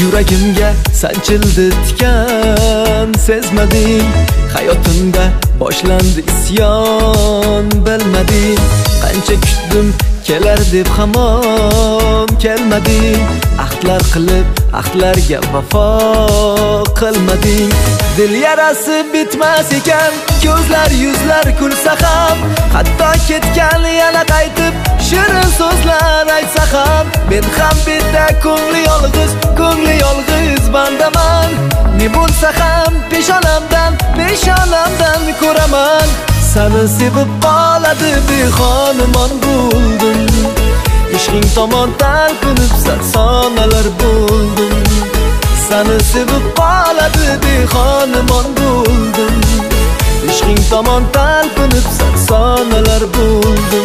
Yuragimga sanchildi tikan, sezmading. Hayotimda boshlandi isyon, bilmading. Qancha kutdim kelar deb hamon kelmading. Ahdlar qilib ahdlarga vafo qilmading. Dil yarasi bitmas ekan, ko'zlar yuzlar kulsa ham, hatto ketgan yana qaytib shirin so'zlar aytsa ham, men ham bitta ko'ngli yolg'iz bandaman. Ne bo'lsa ham peshonamdan ko'raman. Seni sevib qoladi behonimon bo'ldim. Ishqing tomon talpinib sonalar bo'ldim. Seni sevib qoladi behonimon bo'ldim. Ishqing tomon talpinib sonalar bo'ldim.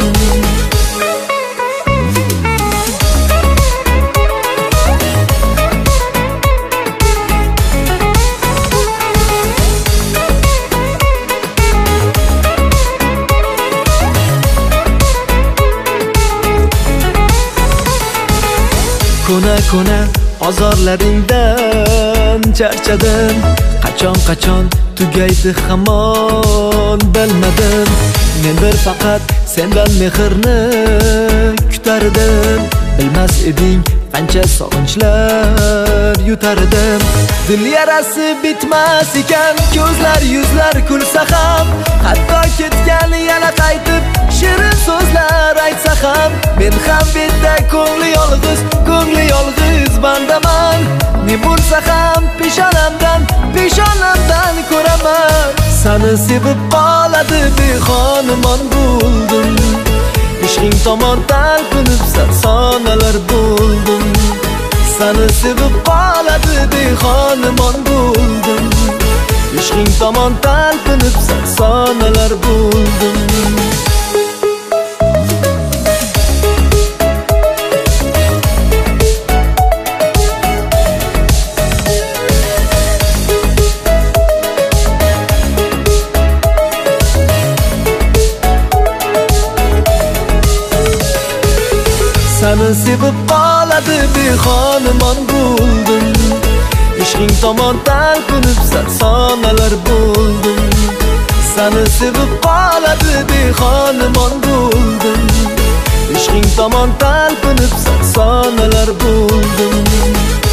Kona ozorlaringdan charchadim. Qachon tugaydi hamon bilmadim. Men bir faqat sendan mehrni kutardim. Bilmas eding qancha sog'inchlar yutardim. Dil yarasi bitmas ekan, ko'zlar yuzlar kulsa ham, hatto ketgan yana qaytib shirin so'zlar aytsa ham, men ham bitta ko'ngli yolg'iz bandaman. Ne bo'lsa ham peshonamdan ko'raman. Seni sevib qoladi behonimon bo'ldim. Ishqing tomon talpinib sonalar bo'ldim. Seni sevib qoladi behonimon bo'ldim. Ishqing tomon talpinib sonalar bo'ldim. Seni sevib qoladi behonimon bo'ldim. Ishqing tomon talpinib sonalar bo'ldim. Seni sevib qoladi behonimon bo'ldim. Ishqing tomon talpinib sonalar bo'ldim.